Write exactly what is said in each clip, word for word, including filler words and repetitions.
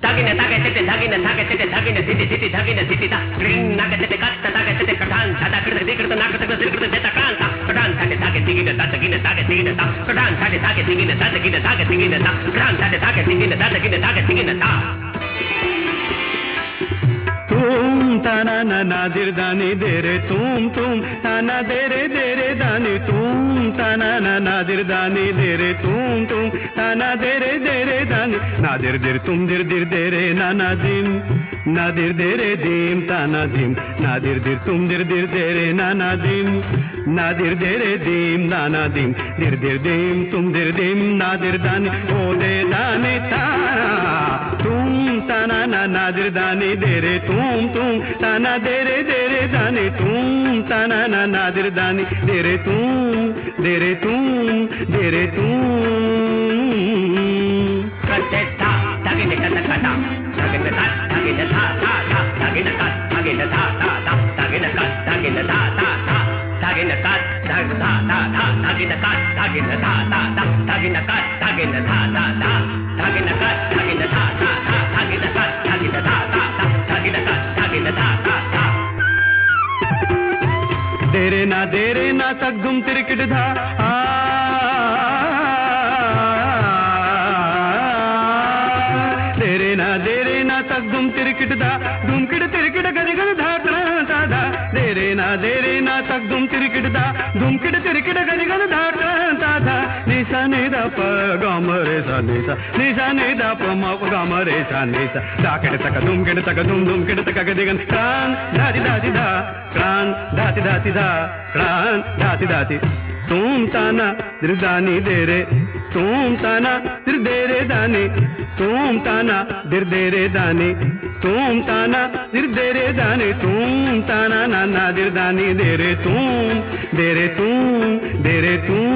Tagina taga tete tagina taga tete tagina tete tete tagina tete ta green naga tete katta taga tete katan tada krita dikrita naga tete dikrita tete kanta katan tada taga tigina taga tigina taga tigina ta katan tada taga tigina taga tigina taga tigina ta katan tada taga tigina taga tigina taga tigina ta तुम तना ना नादिर दानी दे रे तुम तुम तना दे रे दे रे दानी तुम तना ना नादिर दानी दे रे तुम तुम तना दे रे दे रे दानी नादिर दिर तुम दिर दिर दे रे ना नादिम नादिर दे रे दिम तना दिम नादिर दिर तुम दिर दिर दे रे ना नादिम नादिर दे रे दिम नाना दिम दिर दिर दिम तुम दिर दिम नादिर दानी ओ दे दानी ताना तुम तना ना नादिर दानी दे रे तुम तुम तना दे रे दे रे दानी तुम तना ना नादिर दानी दे रे तुम दे रे तुम दे रे तुम kate ta tagina kata kata tagina ta tagina ta ta ta tagina ta tagina ta ta ta tagina ta tagina ta ta ta tagina ta tagina ta ta ta tagina ta tagina ta ta ta tagina ta tagina ta ta ta tagina ta tagina ta ta ta tagina ta tagina ta ta ta tagina ta tagina ta ta ta देरे ना देरे ना तक धुम तिरकिट धा आ देरे ना देरे ना तक धुम तिरकिट धा धुमकिट तिरकिट गद गद धा धा धा देरे ना देरे ना तक धुम तिरकिट धा धुमकिट तिरकिट गद गद धा धा धा निशा ने दा प गम रे सा निशा निशा ने दा प म गम रे सा निशा दाकिट तक धुमकिट तक धुम धुमकिट तक गद गद कान दादी दादी धा कान दाती दाती धा कान दाती दाती तुम ताना दिरदानी दे रे तुम ताना दिर दे रे दानी तुम ताना दिर दे रे दानी तुम ताना दिर दे रे दानी तुम ताना ना ना दिर दानी दे रे तुम दे रे तुम दे रे तुम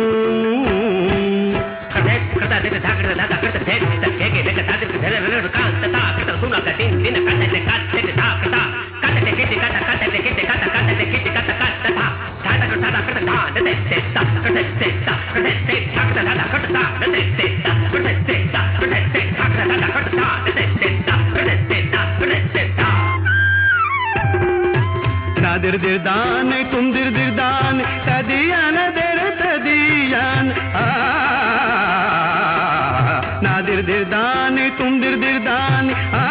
kate kata tete tagina ta krita tete tete tete tete tete tete kanta ta krita suna ka tin tin kata tete kata tete ta kata kata tete kata kata tete kata kata tete kata kata ta kata kata krita ta tete tete ta krita tete ta krita tete ta krita ta krita ta tete tete ta krita tete ta krita tete ta krita ta krita ta tete tete ta krita tete ta krita tete ta ना दिर दिर दान तुम दिर दिर दान तदियान दिर तदियान आ ना दिर दिर दान तुम दिर दिर दान आ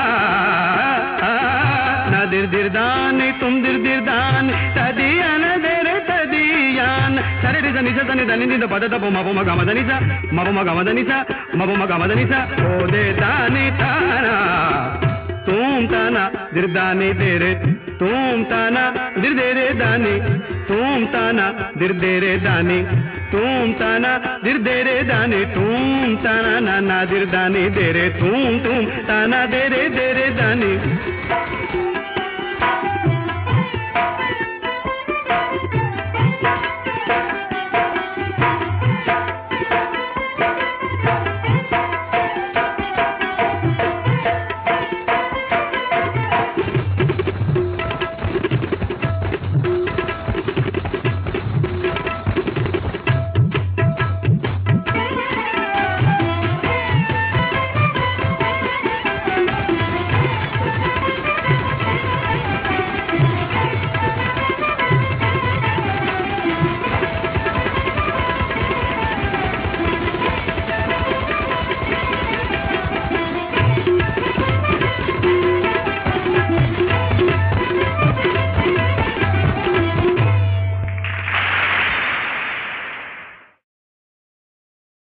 ना दिर दिर दान तुम दिर दिर दान तदियान दिर तदियान सरे रे जनी जनी दनी द पद द म म ग म दनी सा म म ग म दनी सा म म ग म दनी सा ओ दे दानी ताना तुम ताना दिर दानी दे रे तुम ताना दिर दे रे दानी तुम ताना दिर दे रे दानी तुम ताना दिर दे रे दानी तुम ताना ना ना दिर दानी दे रे तुम तुम ताना दे रे दे रे दानी